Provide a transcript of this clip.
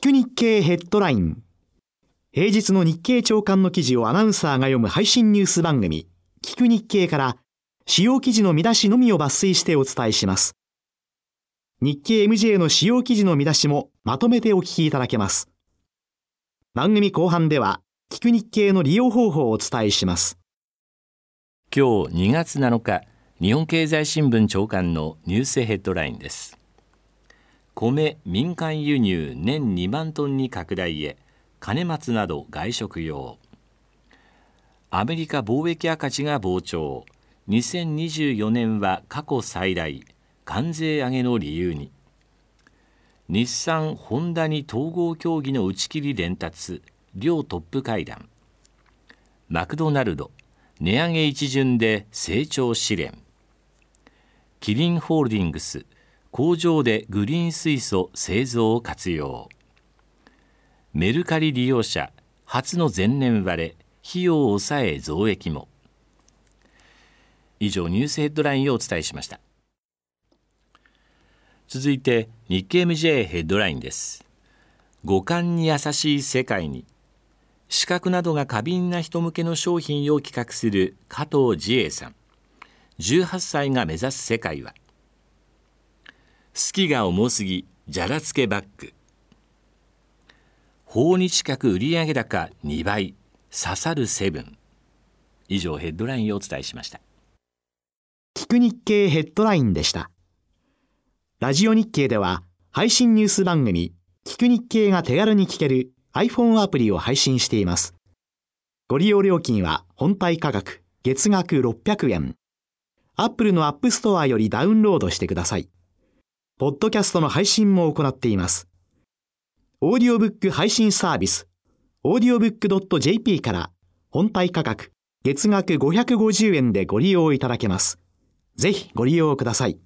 く日経ヘッドライン。平日の日経朝刊の記事をアナウンサーが読む配信ニュース番組、聞く日経から主要記事の見出しのみを抜粋してお伝えします。日経 MJ の主要記事の見出しもまとめてお聞きいただけます。番組後半では、聞く日経の利用方法をお伝えします。 今日2月7日、日本経済新聞朝刊のニュースヘッドラインです。米民間輸入年2万トンに拡大へ、兼松など外食用。アメリカ貿易赤字が膨張、2024年は過去最大、関税上げの理由に。日産・ホンダに統合協議の打ち切り伝達、両トップ会談。マクドナルド、値上げ一巡で成長試練。キリンホールディングス、工場でグリーン水素製造を活用。メルカリ利用者、初の前年割れ、費用を抑え増益も。以上、ニュースヘッドラインをお伝えしました。続いて、日経 MJ ヘッドラインです。五感に優しい世界に。視覚などが過敏な人向けの商品を企画する加藤慈英さん。18歳が目指す世界は。好きが重すぎ、じゃらつけバッグ。訪日客売上高2倍、刺さるセブン。以上、ヘッドラインをお伝えしました。 聞く日経ヘッドラインでした。ラジオ日経では、配信ニュース番組、聞く日経が手軽に聞ける iPhone アプリを配信しています。ご利用料金は本体価格、月額600円。Apple の App Store よりダウンロードしてください。ポッドキャストの配信も行っています。オーディオブック配信サービス、audiobook.jp から本体価格、月額550円でご利用いただけます。ぜひご利用ください。